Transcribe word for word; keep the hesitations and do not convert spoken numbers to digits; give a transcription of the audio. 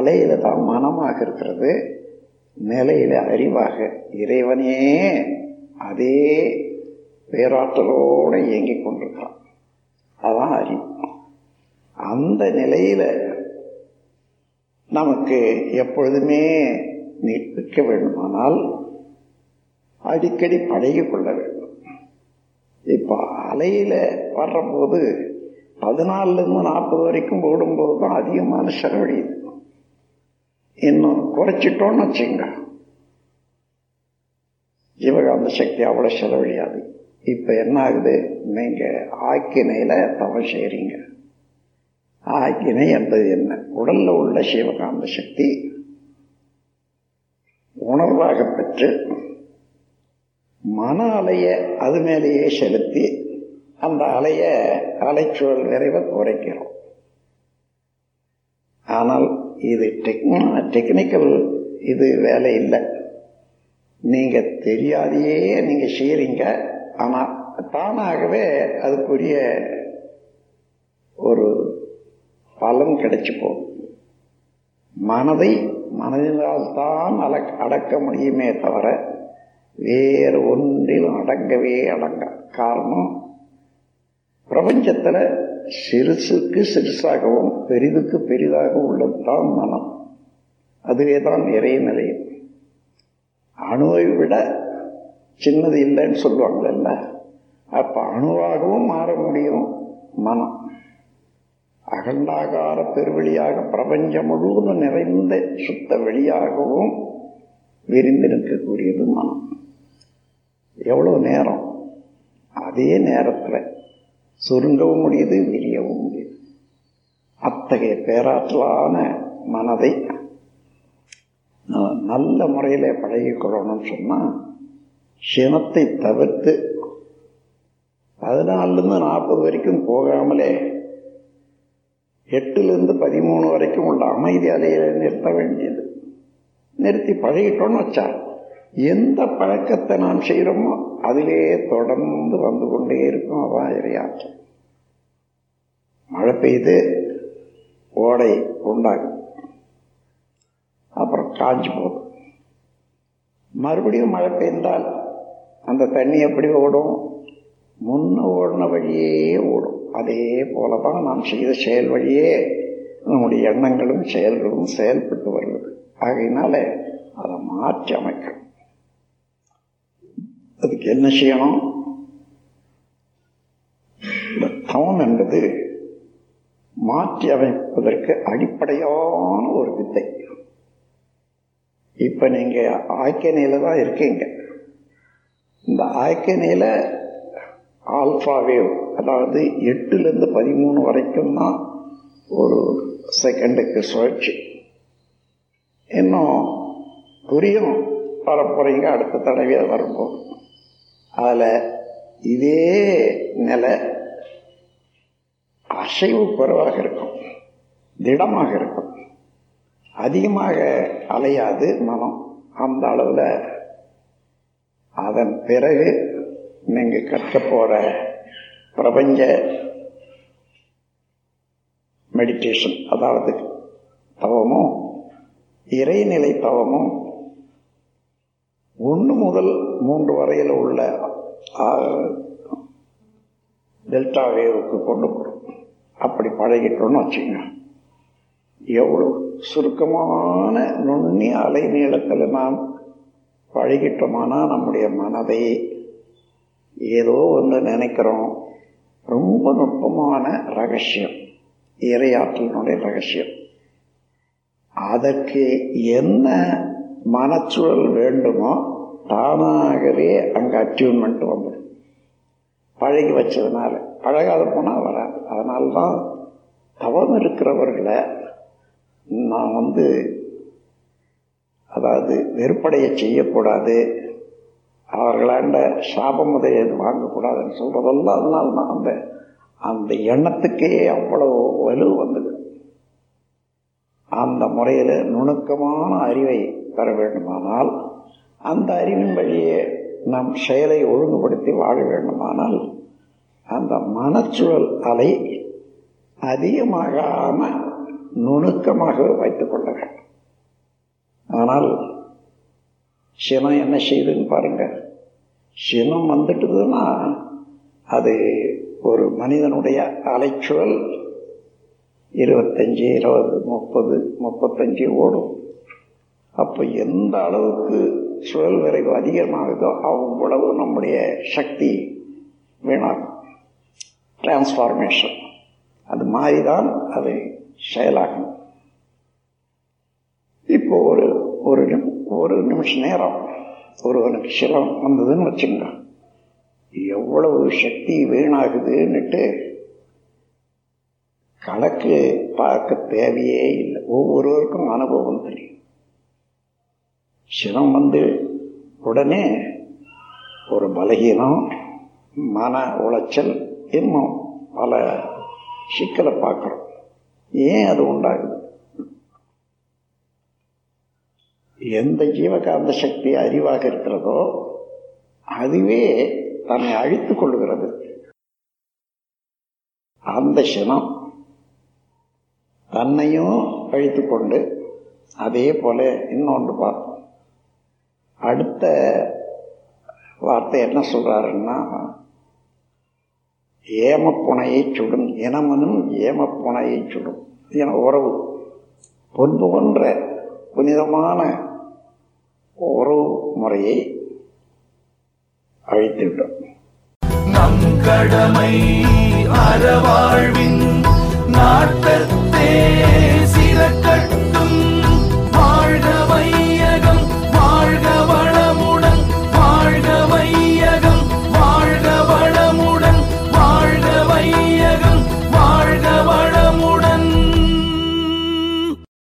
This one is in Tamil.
அலையில தான் மனமாக இருக்கிறது, நிலையில அறிவாக இறைவனே அதே பேராற்றலோடு இயங்கிக் கொண்டிருக்கிறான். அதான் அறிவு. அந்த நிலையில நமக்கு எப்பொழுதுமே நிற்க வேண்டுமானால் அடிக்கடி பழகி கொள்ள வேண்டும். இப்ப அலையில வர்ற போது பதினாலுல இருந்து நாற்பது வரைக்கும் ஓடும்போது தான் அதிகமான செலவழியுது. இன்னும் குறைச்சிட்டோன்னு வச்சுங்க, ஜீவகாந்த சக்தி அவ்வளவு செலவழியாது. இப்ப என்ன ஆகுது, நீங்க ஆக்கினையில தவம் செய்றீங்க. ஆக்கினை என்பது என்ன? உடல்ல உள்ள ஜீவகாந்த சக்தி உணர்வாக பெற்று மன அலைய அது மேலேயே செலுத்தி அந்த அலைய அலைச்சூழல் நிறைவை குறைக்கிறோம். ஆனால் இது டெக்னிக்கல் இது வேலை இல்லை. நீங்க தெரியாதையே நீங்க செய்றீங்க. ஆனா தானாகவே அதுக்குரிய ஒரு பலன் கிடைச்சு போகும். மனதை மனதினால் தான் அடக்க முடியுமே தவிர வேறு ஒன்றிலும் அடங்கவே அடங்க. காரணம், பிரபஞ்சத்துல சிறுசுக்கு சிறுசாகவும் பெரிதுக்கு பெரிதாக உள்ளதுதான் மனம். அதுவே தான் நிறைய நிலையம். அணுவை விட சின்னது இல்லைன்னு சொல்லுவாங்கல்ல, அப்ப அணுவாகவும் மாற முடியும் மனம். அகண்டாகார பெருவெளியாக பிரபஞ்சம் முழுவதும் நிறைந்த சுத்த வெளியாகவும் விரிந்திருக்கக்கூடியது மனம். எவ்வளவு நேரம், அதே நேரத்தில் சுருங்கவும் முடியுது, விரியவும் முடியுது. அத்தகைய பேராற்றலான மனதை நல்ல முறையில பழகிக்கொள்ளணும்னு சொன்னா, சினத்தை தவிர்த்து பதினாலுல இருந்து நாற்பது வரைக்கும் போகாமலே எட்டுல இருந்து பதிமூணு வரைக்கும் உள்ள அமைதி அலையில நிறுத்த வேண்டியது. நிறுத்தி பழகிட்டோன்னு வச்சா எந்த பழக்கத்தை நாம் செய்யறோமோ அதிலே தொடர்ந்து வந்து கொண்டே இருக்கும். அதான் இறையாற்றல். மழை பெய்து ஓடை உண்டாகும், அப்புறம் காஞ்சி போகும். மறுபடியும் மழை பெய்ந்தால் அந்த தண்ணி எப்படி ஓடும்? முன்ன ஓடின வழியே ஓடும். அதே போலதான் நாம் செய்த செயல் வழியே நம்முடைய எண்ணங்களும் செயல்களும் செயல்பட்டு வருவது. ஆகையினால அதை மாற்றி அமைக்கணும். அதுக்கு என்ன செய்யணும்? இந்த தவம் என்பது மாற்றி அமைப்பதற்கு அடிப்படையான ஒரு வித்தை. இப்ப நீங்க ஆக்கினையில தான் இருக்கீங்க. இந்த ஆக்கினையில ஆல்பா வேவ், அதாவது எட்டுல இருந்து பதிமூணு வரைக்கும் தான் ஒரு செகண்டுக்கு சுழற்சி. இன்னும் புரியும் வரப்போறீங்க அடுத்த தடவை வரும்போது. அதுல இதே நிலை அசைவு குறைவாக இருக்கும், திடமாக இருக்கும், அதிகமாக அலையாது மனம். அந்த அளவுல அதன் பிறகு நீங்க கற்க போற பிரபஞ்ச மெடிடேஷன், அதாவது தவமும் இறைநிலை தவமும் ஒன்று முதல் மூன்று வரையில் உள்ள டெல்டா வேவுக்கு கொண்டு போடும். அப்படி பழகிட்டோன்னு வச்சுங்க, எவ்வளவு சுருக்கமான நுண்ணிய அலை நீளத்தில் நாம் பழகிட்டோமானா நம்முடைய மனதை ஏதோ ஒன்று நினைக்கிறோம். ரொம்ப நுட்பமான ரகசியம், இறையாற்றலினுடைய ரகசியம். அதற்கு என்ன மனச்சூழல் வேண்டுமோ தானாகவே அங்க அட்யூன்மெண்ட் வந்துடும். பழகி வச்சதுனால. பழகாத போனா வராது. அதனால்தான் தவம் இருக்கிறவர்களை நான் வந்து அதாவது வெறுப்படைய செய்யக்கூடாது, அவர்களாண்ட சாபம் முதலியது வாங்கக்கூடாதுன்னு சொல்றதெல்லாம் அதனால்தான் அந்த அந்த எண்ணத்துக்கே அவ்வளவு வலு வந்தது. அந்த முறையில நுணுக்கமான அறிவை பெற வேண்டுமானால், அந்த அறிவின் வழியே நம் செயலை ஒழுங்குபடுத்தி வாழ வேண்டுமானால், அந்த மனச்சூழல் அலை அதிகமாகாம நுணுக்கமாக வைத்துக் கொள்ள வேண்டும். ஆனால் சினம் என்ன செய்யுதுன்னு பாருங்க. சினம் வந்துட்டுதுன்னா அது ஒரு மனிதனுடைய அலைச்சூழல் இருபத்தஞ்சு இருபது முப்பது முப்பத்தஞ்சு ஓடும். அப்போ எந்த அளவுக்கு சுழல் விரைவு அதிகமாகுதோ அவ்வளவு நம்முடைய சக்தி வீணாகும். டிரான்ஸ்ஃபார்மேஷன் அது மாதிரிதான் அது செயலாகும். இப்போ ஒரு ஒரு ஒரு நிமிஷ நேரம் ஒருவனுக்கு சிரம் வந்ததுன்னு வச்சுங்க, எவ்வளவு சக்தி வீணாகுதுன்னுட்டு கணக்கு பார்க்க தேவையே இல்லை. ஒவ்வொருவருக்கும் அனுபவம் தெரியும். சிரம் வந்து உடனே ஒரு பலகீனம், மன உளைச்சல், இன்னும் பல சிக்கலை பார்க்கிறோம். ஏன் அது உண்டாகுது? எந்த ஜீவகாந்த சக்தி அறிவாக இருக்கிறதோ அதுவே தன்னை அழித்துக் கொள்ளுகிறது. அந்த சினம் தன்னையும் அழித்துக் கொண்டு அதே போல இன்னொன்று பார்த்தோம். அடுத்த வார்த்தை என்ன சொல்றாருன்னா, ஏமப்புனையை சுடும் இனமனும் ஏமப்புனையை சுடும். என உறவு பொன் போன்ற புனிதமான உறவு முறையை அழித்துவிடும். நம் கடமை அறவாழ்வின் நாட்டத்தே